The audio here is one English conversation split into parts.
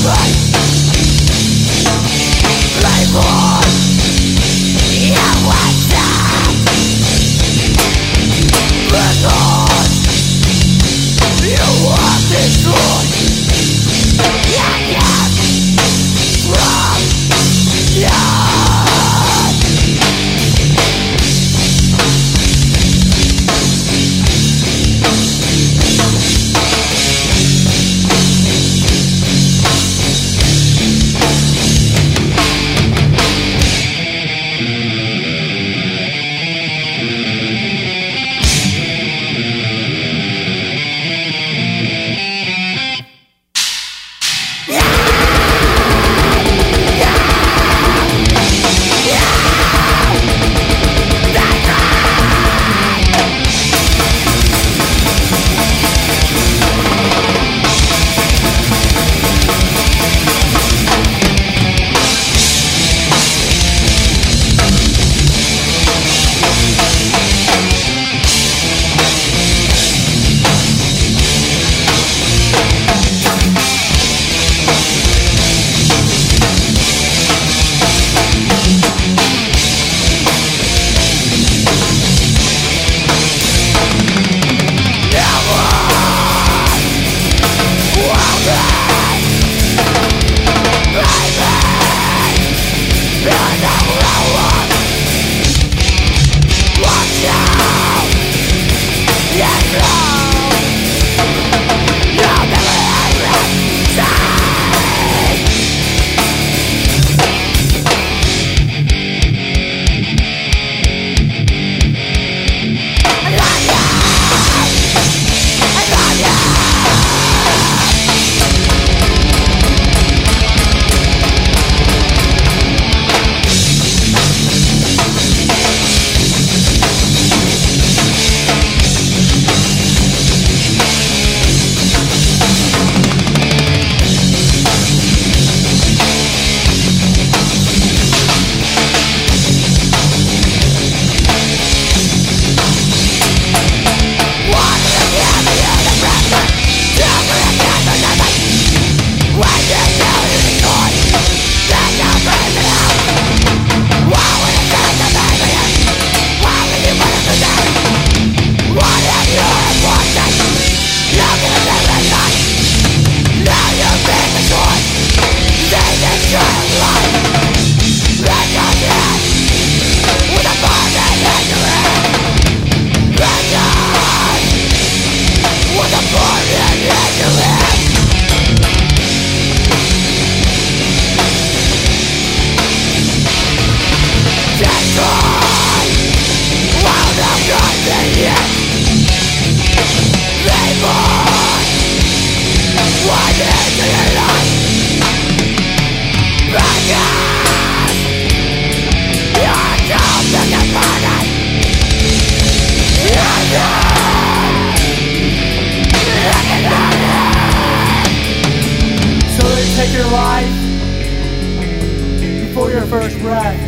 first breath.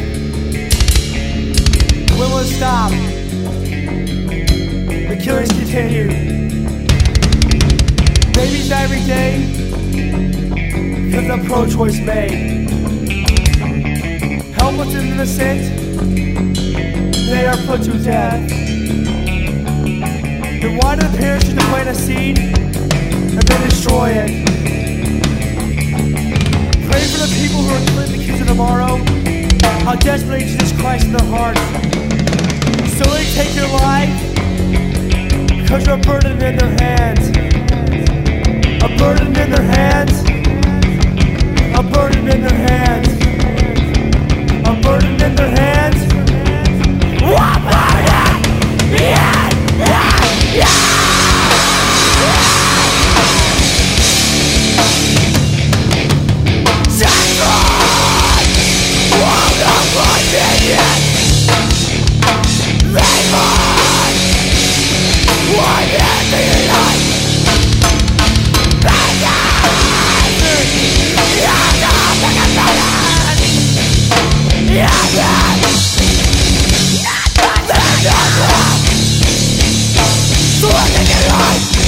When will it stop? The killings continue. Babies die every day because of the pro-choice made. Helpless and innocent, they are put to death. Then why do the parents choose to plant a seed and then destroy it? Pray for the people who are killing the kids of tomorrow, how desperately Jesus Christ in their hearts. So they take your life because you're a burden in their hands. A burden in their hands. A burden in their hands. A burden in their hands. What burden? Yeah, yeah, yeah. Life